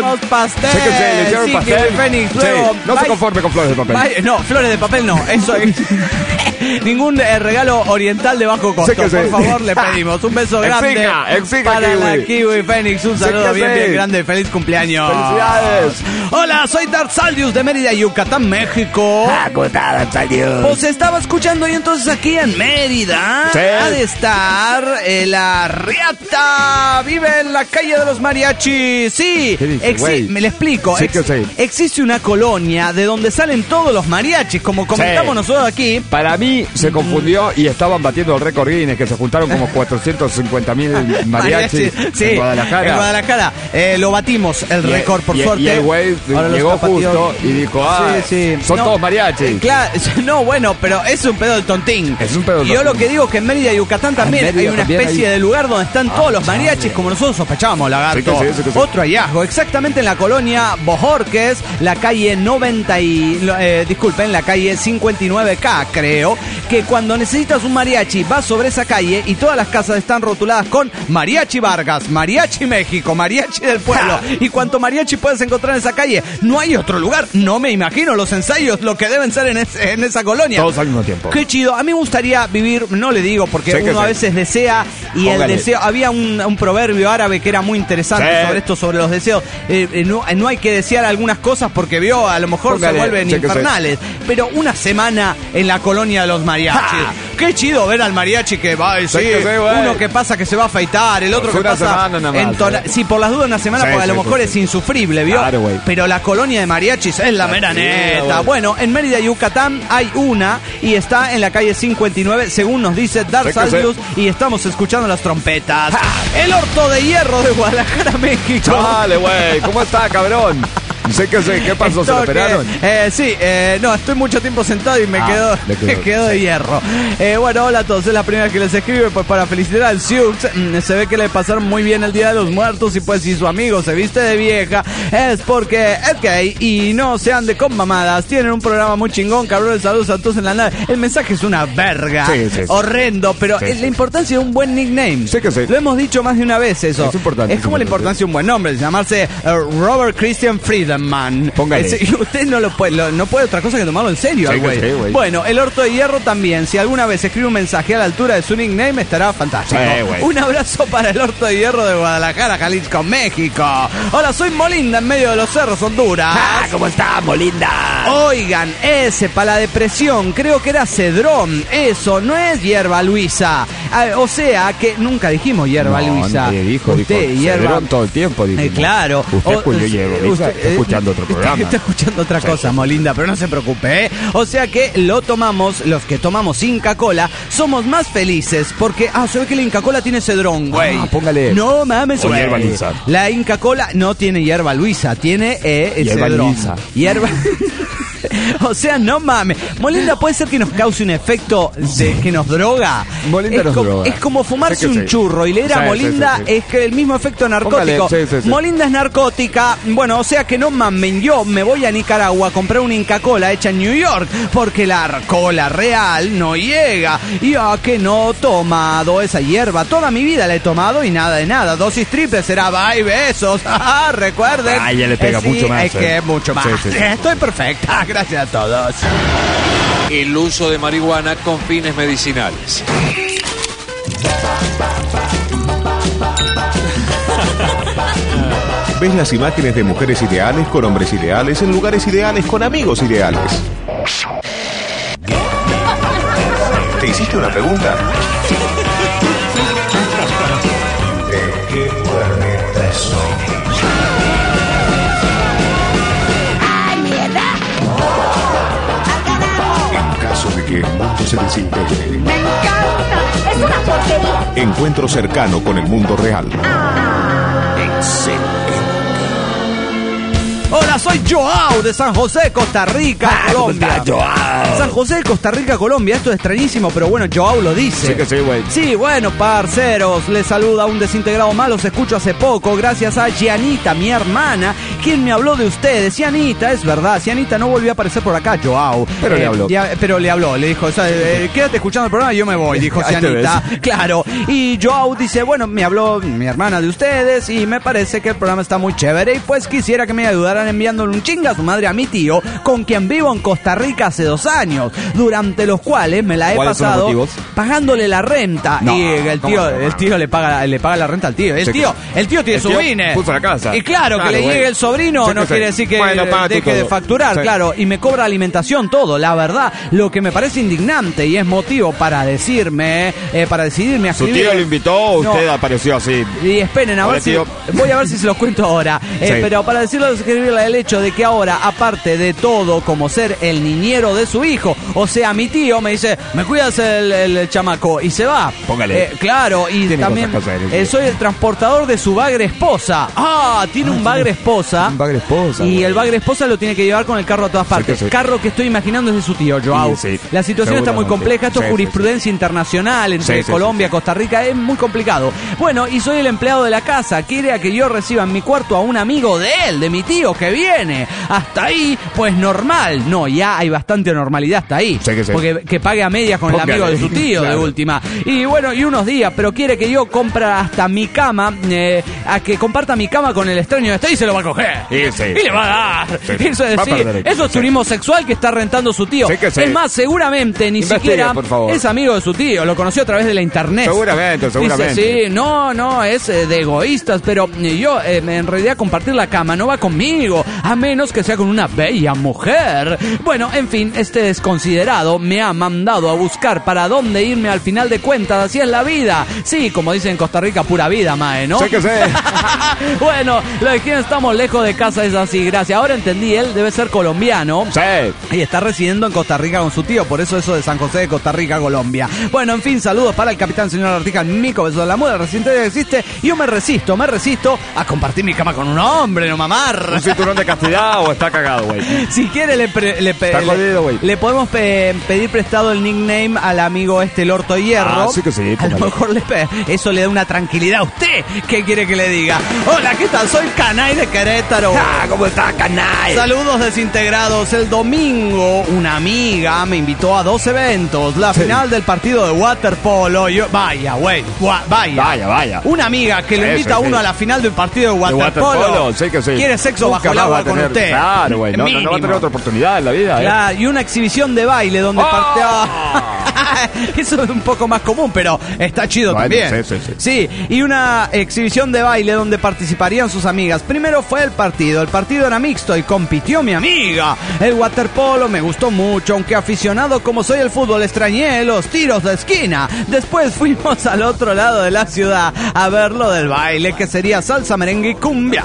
hicimos pastel. Sé que le hicieron sí, pastel. Kiwi Fénix. Luego, Sí, no se conforme con flores de papel. No, flores de papel no. Eso es. Ningún regalo oriental de bajo costo. Sé que Por sí. favor, le pedimos un beso grande Exija, para Kiwi. la Kiwi Fénix. Un Sé saludo que bien, sí. bien grande. Feliz cumpleaños. ¡Felicidades! Hola, soy Darth Saldius de Mérida, Yucatán, México. ¿Cómo está, Darth Saldius? Pues estaba escuchando y entonces aquí en Mérida Sí. ha de estar la Riata. Vive en la calle de los mariachis. Sí, ¿Qué dice, güey? me le explico. Sí que sí. Existe una colonia de donde salen todos los mariachis, como comentamos Sí. nosotros aquí. Para mí se confundió y estaban batiendo el récord Guinness, que se juntaron como 450.000 mariachis Sí, en Guadalajara. En Guadalajara. Lo batimos, el récord, por suerte. Y el güey Ahora lo llegó está pateando. justo y dijo, Sí. son No, todos mariachis. Claro, no, bueno, pero es un pedo del tontín. Es un pedo del Y yo tontín. lo que digo que en Mérida y Yucatán también Mérida hay una también especie hay- de lugar donde están todos los mariachis, chale. como nosotros sospechábamos, lagarto. Sí que sí, sí. Otro hallazgo, exactamente en la colonia Bojorques, la calle 90 y... disculpen, la calle 59K, creo, que cuando necesitas un mariachi vas sobre esa calle y todas las casas están rotuladas con Mariachi Vargas, Mariachi México, Mariachi del Pueblo. Y cuánto mariachi puedes encontrar en esa calle, no hay otro lugar. No me imagino los ensayos, lo que deben ser en esa colonia. Todos al mismo tiempo. Qué chido. A mí me gustaría vivir, no le digo, porque Sé que uno a sí. veces desea y Póngale. el deseo... Había un proverbio árabe que era muy interesante Sí. sobre esto, sobre los deseos. No hay que desear algunas cosas porque a lo mejor Póngale. se vuelven Sé que sí. infernales. Pero una semana en la colonia de los mariachis. ¡Ja! Qué chido ver al mariachi que va, sí, Sé que sí, güey. uno que pasa que se va a afeitar, el otro Por que una pasa semana nada más, sí, por las dudas una semana, Sí, porque a lo sí, mejor sí, es sí. insufrible, ¿vio? Claro, güey. Pero la colonia de mariachis es la mera Sí, neta. güey. Bueno, en Mérida, Yucatán hay una y está en la calle 59, según nos dice Darth Sé que Saldius, y estamos escuchando las trompetas. El Horto de Hierro de Guadalajara, México. Chale, güey, ¿cómo está, cabrón? Sé que sé, ¿qué pasó? ¿Se lo Esto que- operaron? Sí, no, estoy mucho tiempo sentado y me quedo le quedó. me quedo de hierro. Bueno, hola a todos, es la primera que les escribe pues para felicitar al Siux. Se ve que le pasaron muy bien el Día de los Muertos y pues si su amigo se viste de vieja es porque es gay y no se ande con mamadas. Tienen un programa muy chingón, cabrones, saludos a todos en la nave. El mensaje es una verga, Sí, sí, sí. horrendo, pero Sí, es sí. la importancia de un buen nickname. Sí que sí. Lo hemos dicho más de una vez eso. Es importante, Es como es la importante. importancia de un buen nombre, llamarse Robert Christian Friedemann. Póngale. Y usted no lo puede, no puede otra cosa que tomarlo en serio, Sí al que güey. sí, güey. Bueno, el Horto de Hierro también. Si alguna vez escribe un mensaje a la altura de su nickname, estará fantástico. Sí, güey. Un abrazo para el Horto de Hierro de Guadalajara, Jalisco, México. Hola, soy Molinda en medio de los cerros, Honduras. ¿Cómo está, Molinda? Oigan, ese para la depresión, creo que era cedrón. Eso no es hierba Luisa. O sea que nunca dijimos hierba Luisa. Nadie dijo, Usted, hierba. Cedrón todo el tiempo, dijimos. Claro. Usted escuchó hierba Luisa, está escuchando otro programa. Está escuchando otra cosa, Molinda, pero no se preocupe, ¿eh? O sea que lo tomamos, los que tomamos Inca Kola, somos más felices porque, se ve que la Inca Kola tiene cedrón, güey. Póngale. No mames, O güey. hierba Luisa. La Inca Kola no tiene hierba Luisa, tiene Hierba cedrón. Luisa. Hierba... O sea, no mames. Molinda puede ser que nos cause un efecto de que nos droga. Molinda es nos droga. Es como fumarse Sé que un sí. churro y leer a Sí, Molinda sí, sí. es que el mismo efecto narcótico. Póngale, sí. Molinda es narcótica. Bueno, o sea que no mamen. Yo me voy a Nicaragua a comprar una Inca Kola hecha en New York porque la cola real no llega. Y que no he tomado esa hierba. Toda mi vida la he tomado y nada de nada. Dosis triple será bye, besos. Recuerden. Ya le pega sí, mucho más. Es que es mucho más. Sí. Estoy perfecta. Gracias a todos. El uso de marihuana con fines medicinales. ¿Ves las imágenes de mujeres ideales con hombres ideales en lugares ideales con amigos ideales? ¿Te hiciste una pregunta? ¿De qué planeta soy? En caso de que el mundo se desintegre. ¡Me encanta! ¡Es una porquería! Encuentro cercano con el mundo real. Hola, soy soy Joao de San José, Costa Rica, Colombia. Joao? San José, Costa Rica, Colombia. Esto es extrañísimo, pero bueno, Joao lo dice. Sí que sí, güey. Sí, bueno, parceros, les saluda un desintegrado más, los escucho hace poco, gracias a Gianita, mi hermana, quien me habló de ustedes. Gianita, es verdad, Gianita no volvió a aparecer por acá, Joao. Pero le habló. Pero le habló, le dijo, o sea, quédate escuchando el programa y yo me voy, dijo Gianita. Claro, y Joao dice, bueno, me habló mi hermana de ustedes y me parece que el programa está muy chévere y pues quisiera que me ayudaran enviándole un chinga a su madre a mi tío, con quien vivo en Costa Rica hace 2 años, durante los cuales me la he pasado pagándole la renta. No, y el tío le paga la renta al tío. El tío tiene su INE. Puso la casa. Y claro, que le llegue el sobrino no quiere decir que deje de facturar, claro, y me cobra alimentación, todo. La verdad, lo que me parece indignante y es motivo para decidirme a ¿Su escribir. tío lo invitó o usted apareció así? Y esperen, voy a ver si se los cuento ahora. Pero para escribirle el hecho de que ahora, aparte de todo, como ser el niñero de su hijo, o sea, mi tío me dice, me cuidas el chamaco, y se va. Póngale. Claro, y tiene también cosas que hacer, soy el transportador de su bagre esposa. Tiene un bagre esposa. Un bagre esposa. Y el bagre esposa lo tiene que llevar con el carro a todas partes. Sí. Carro que estoy imaginando es de su tío, Joao. Sí, la situación está muy compleja. Esto es jurisprudencia internacional entre Colombia y Costa Rica. Es muy complicado. Bueno, y soy el empleado de la casa. Quiere a que yo reciba en mi cuarto a un amigo de él, de mi tío, que viene. Hasta ahí, pues normal. No, ya hay bastante normalidad hasta ahí. Porque que pague a medias con el amigo de su tío, de última. Y bueno, y unos días, pero quiere que yo compre hasta mi cama, a que comparta mi cama con el extraño y se lo va a coger. Y le va a dar. Eso es decir, eso es turismo sexual que está rentando su tío. Es más, seguramente ni siquiera es amigo de su tío, lo conoció a través de la internet. Seguramente. Dice, sí, no, es de egoístas, pero yo en realidad compartir la cama no va conmigo, a menos que sea con una bella mujer. Bueno, en fin, este desconsiderado me ha mandado a buscar para dónde irme al final de cuentas, así es la vida. Sí, como dicen en Costa Rica, pura vida, mae, ¿no? Sí que sé. Bueno, lo de quien estamos lejos de casa es así, gracias. Ahora entendí, él debe ser colombiano. Sí. Y está residiendo en Costa Rica con su tío, por eso de San José de Costa Rica, Colombia. Bueno, en fin, saludos para el capitán señor Artija, Mico, beso de la muda, reciente existe. Y yo me resisto a compartir mi cama con un hombre, no mamar. ¿Un cinturón de castidad o está cagado, güey? Si quiere le podemos pedir prestado el nickname al amigo el Orto Hierro. Sí que sí. A lo mejor eso le da una tranquilidad a usted. ¿Qué quiere que le diga? Hola, ¿qué tal? Soy Canay de Querétaro. ¿Cómo está, Canay? Saludos desintegrados. El domingo una amiga me invitó a 2 eventos. La final del partido de waterpolo. Vaya. Una amiga que le invita a uno a la final del partido de waterpolo. Sí que sí. Quiere sexo bajo el agua con usted. Claro, güey. No va a tener otra oportunidad en la vida. Claro, y una exhibición de baile donde eso es un poco más común, pero está chido también. Sí, y una exhibición de baile donde participarían sus amigas. Primero fue el partido era mixto y compitió mi amiga. El waterpolo me gustó mucho, aunque aficionado como soy al fútbol extrañé los tiros de esquina. Después fuimos al otro lado de la ciudad a ver lo del baile, que sería salsa, merengue y cumbia.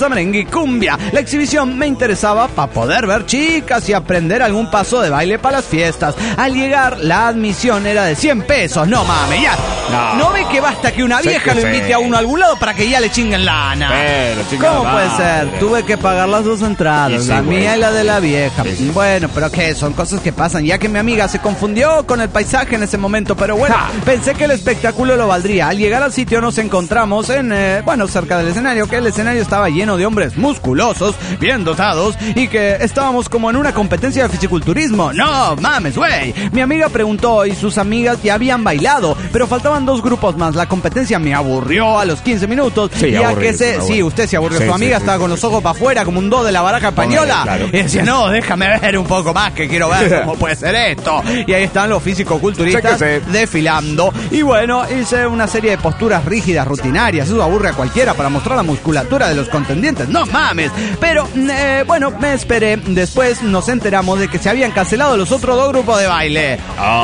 La exhibición me interesaba para poder ver chicas y aprender algún paso de baile para las fiestas. Al llegar, la admisión era de 100 pesos. No mames, ya. No ve que basta que una vieja lo invite a uno a algún lado para que ya le chinguen lana. ¿Cómo puede ser? Tuve que pagar las 2 entradas, la mía y la de la vieja. Bueno, pero ¿qué? Son cosas que pasan, ya que mi amiga se confundió con el paisaje en ese momento, pero bueno, pensé que el espectáculo lo valdría. Al llegar al sitio nos encontramos cerca del escenario, que el escenario estaba lleno de hombres musculosos, bien dotados, y que estábamos como en una competencia de fisiculturismo. No mames, güey. Mi amiga preguntó y sus amigas ya habían bailado, pero faltaban 2 grupos más. La competencia me aburrió a los 15 minutos. Usted se aburrió. Su amiga estaba con los ojos para afuera como un 2 de la baraja española. Y decía, no, déjame ver un poco más, que quiero ver cómo puede ser esto. Y ahí están los físico-culturistas desfilando. Y bueno, hice una serie de posturas rígidas, rutinarias. Eso aburre a cualquiera para mostrar la musculatura de los contendientes. No mames. Pero, me esperé. Después nos enteramos de que se habían cancelado los otros 2 grupos de baile.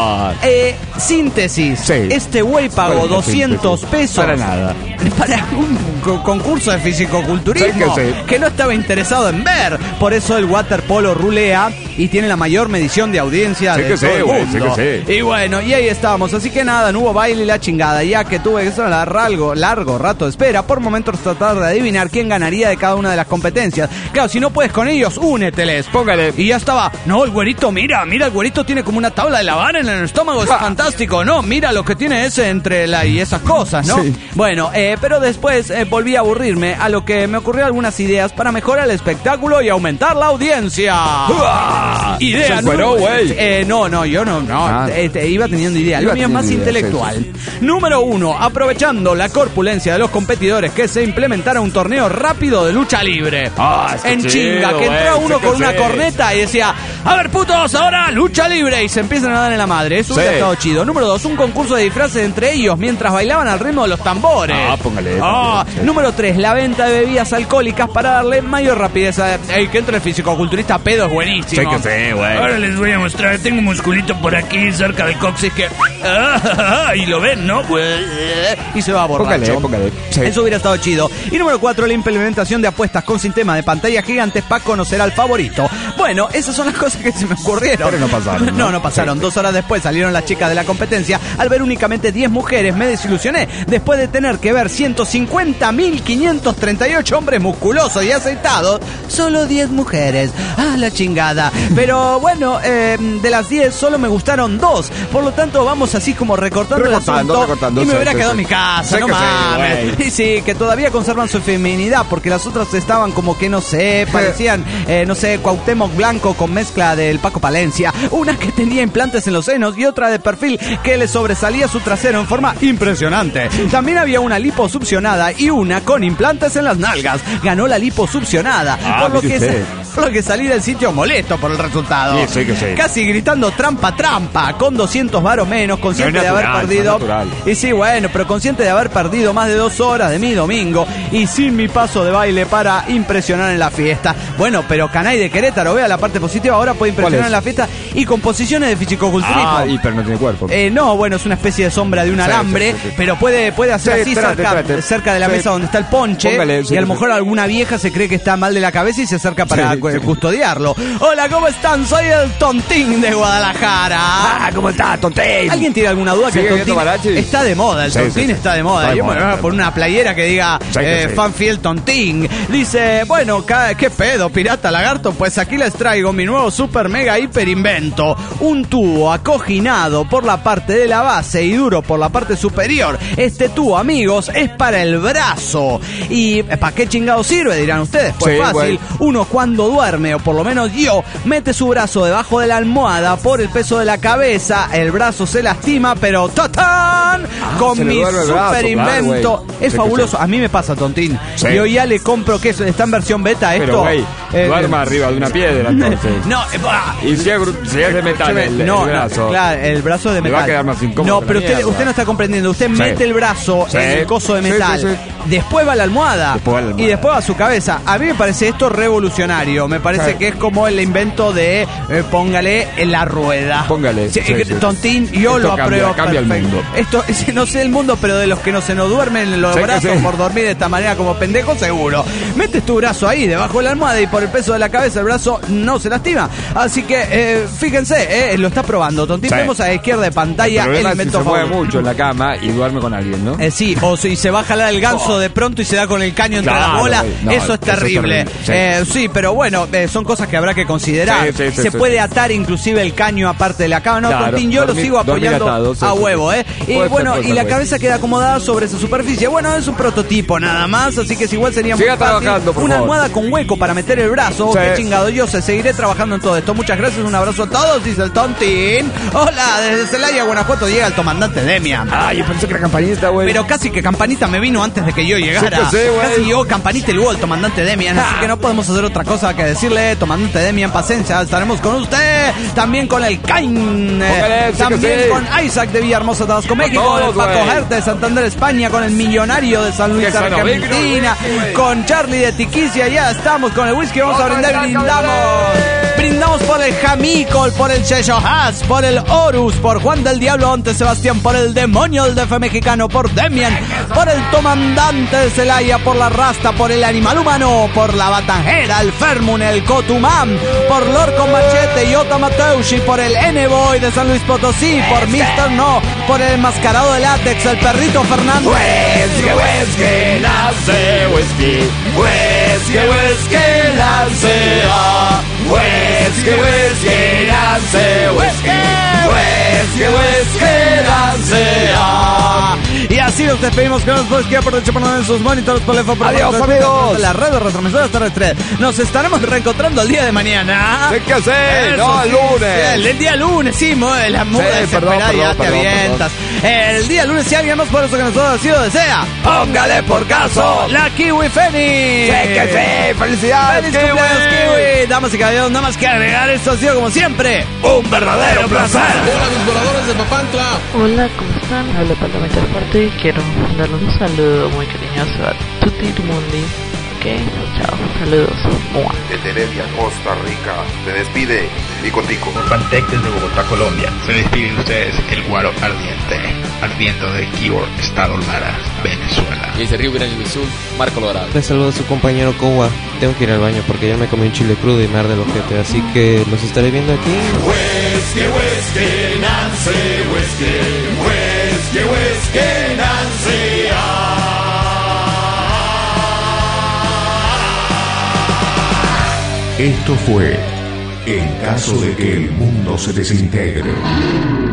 Síntesis. Este güey pagó 200 pesos. Para nada. Para un concurso de fisicoculturismo que no estaba interesado en ver. Por eso el waterpolo rulea y tiene la mayor medición de audiencia de todo el mundo. Y bueno, y ahí estábamos. Así que nada, no hubo baile y la chingada. Ya que tuve que estar largo rato de espera, por momentos tratar de adivinar quién ganaría de cada una de las competencias. Claro, si no puedes con ellos, úneteles. Póngale. Y ya estaba. No, el güerito, mira, el güerito tiene como una tabla de lavar en el estómago. Es fantástico, ¿no? Mira lo que tiene ese entre y esas cosas, ¿no? Sí. Bueno, pero después volví a aburrirme, a lo que me ocurrió algunas ideas para mejorar el espectáculo y aumentar la audiencia. Idea número... yo no. Iba teniendo ideas. Lo mío es más intelectual. Sí. Número 1. Aprovechando la corpulencia de los competidores, que se implementara un torneo rápido de lucha libre. En chinga, que entra uno con una corneta y decía: a ver, putos, ahora lucha libre. Y se empiezan a dar en la madre. Eso hubiera estado chido. Número 2. Un concurso de disfraces entre ellos mientras bailaban al ritmo de los tambores. Póngale. Número 3. La venta de bebidas alcohólicas para darle mayor rapidez a... que entre el fisicoculturista pedo es buenísimo. Sí que sé, güey. Ahora les voy a mostrar. Tengo un musculito por aquí cerca del coxis que... y lo ven, ¿no? Y se va borracho. Póngale. Sí. Eso hubiera estado chido. Y número 4. La implementación de apuestas con sistema de pantallas gigantes para conocer al favorito. Bueno, esas son las cosas que se me ocurrieron. Pero no pasaron. No pasaron. Sí. 2 horas después salieron las chicas de la competencia. Al ver únicamente 10 mujeres me desilusioné. Después de tener que ver 150.538 hombres musculosos y aceitados, solo 10 mujeres. La chingada. Pero bueno, de las 10 solo me gustaron 2. Por lo tanto, vamos así como recortando el asunto. Y me hubiera quedado en mi casa, no mames. Y sí, que todavía conservan su feminidad, porque las otras estaban como que, no sé, parecían, Cuauhtémoc Blanco con mezcla del Paco Palencia. Una que tenía implantes en los senos y otra de perfil que le sobresalía su trasero en forma impresionante. También había una liposuccionada y una con implantes en las nalgas. Ganó la liposuccionada, por lo que salí del sitio molesto por el resultado. Sí. Casi gritando trampa, con 200 varos menos, consciente de haber perdido. Y sí, bueno, pero consciente de haber perdido más de 2 horas de mi domingo y sin mi paso de baile para impresionar en la fiesta. Bueno, pero Canay de Querétaro, vea la parte positiva, ahora puede impresionar en la fiesta y con posiciones de fisicoculturismo. Pero no tiene cuerpo. No, bueno, es una especie de sombra de un alambre, pero puede hacer así cerca de la mesa donde está el ponche. Póngale, y a lo mejor alguna vieja se cree que está mal de la cabeza y se acerca para custodiarlo. Hola, ¿cómo están? Soy el Tontín de Guadalajara. ¿Cómo está, Tontín? ¿Alguien tiene alguna duda que el Tontín está de moda? El Tontín está de moda. Yo me voy a poner una playera que diga fan fiel Tontín. Dice, bueno, ¿qué pedo, pirata lagarto? Pues aquí les traigo mi nuevo super mega hiper invento. Un tubo acoginado por la parte de la base y duro por la parte superior. Este tubo, amigos, es para el brazo. ¿Y para qué chingado sirve? Dirán ustedes. Pues fácil. Uno cuando duerme, o por lo menos yo, mete su brazo debajo de la almohada por el peso de la cabeza. El brazo se lastima, pero ¡tatán! Con mi super invento. Es fabuloso. A mí me pasa, Tontín. Yo ya le compro, ¿qué es? ¿Está en versión beta esto? Pero, güey, duerma arriba de una piedra, entonces. Y si es de metal el brazo. Claro, el brazo de metal. Le va a quedar más incómodo. No, pero usted no está comprendiendo. Usted mete el brazo en el coso de metal. Después va a la almohada. Y después va a su cabeza. A mí me parece esto revolucionario. Me parece que es como el invento de póngale en la rueda. Póngale. Tontín, yo lo apruebo. Cambia el mundo. Esto, no sé el mundo, pero de los que no se nos duermen los brazos por dormir de esta manera como pendejo, seguro. Metes tu brazo ahí debajo de la almohada y por el peso de la cabeza el brazo no se lastima. Así que fíjense, lo está probando. Tontín, vemos a la izquierda de pantalla el invento. Se mueve mucho en la cama y duerme con alguien, ¿no? Sí, o si se va a jalar el ganso de pronto y se da con el caño entre las bolas. Eso es terrible. Sí, pero bueno, son cosas que habrá que considerar. Se puede atar inclusive el caño aparte de la cama. No, Tontín, yo lo sigo apoyando a huevo, Y bueno, y la cabeza queda acomodada sobre esa superficie. Bueno, es un prototipo nada más, así que igual sería muy fácil. Una almohada con hueco para meter el brazo. Qué chingado, yo seguiré trabajando en todo esto. Muchas gracias, un abrazo a todos, dice el Tontín. Hola, desde Celaya, Guanajuato, llega el comandante Demian. Yo pensé que era Campanita, güey. Pero casi que Campanita me vino antes de que yo llegara. Casi llegó Campanita y luego el comandante Demian. Así que no podemos hacer otra cosa que decirle, comandante Demian, paciencia, estaremos con usted. También con el Cain. También con Isaac de Villahermosa, Tabasco, México. Con el Paco Gerte de Santander, España. Con el Millonario de San Luis, Argentina. Con Charlie de Tiquicia, ya estamos con el whisky. Vamos a brindar y brindamos. Brindamos por el Jamicol, por el Checho Haas, por el Horus, por Juan del Diablo ante Sebastián, por el Demonio del DF mexicano, por Demian, por el Comandante de Celaya, por la Rasta, por el Animal Humano, por la Batanjera, el Fermun, el Cotumán, por Lord con Machete y Ota Mateushi, por el N-Boy de San Luis Potosí, por Mr. No, por el Mascarado de Látex, el Perrito Fernández. Whisky, nace whisky, nace whisky, nace Y así nos despedimos con los boys que aprovechan por en sus monitores por Adiós, amigos. La red de retransmisoras terrestres. Nos estaremos reencontrando el día de mañana. ¿Qué hacer? No, el lunes. El día lunes, sí, la muda desesperada, ya te avientas. El día lunes, si alguien más por eso que nosotros así lo desea, Póngale por caso. la Kiwi Fénix. Felicidades, ¡Feliz cumpleaños, Kiwi! Damas y caballeros, nada más que agregar, esto ha sido como siempre un verdadero placer. Hola, mis voladores de Papantla. Hola, ¿cómo están? Hablo Palomita Fuerte y quiero darle un saludo muy cariñoso a Tutti Mundi. Ok, chao, saludos. ¡Mua! Desde Heredia, Costa Rica, se despide Nicotico. Pantec desde Bogotá, Colombia. Se despide de ustedes el Guaro ardiente de Keyboard, Estado Lara, Venezuela. Y desde Río Grande do Sul, Marco Logrado. Les saludo a su compañero Kowa. Tengo que ir al baño porque ya me comí un chile crudo y me arde el ojete, así que los estaré viendo aquí. Whiskey, Nancy, whiskey, Nancy. Esto fue En caso de que el mundo se desintegre.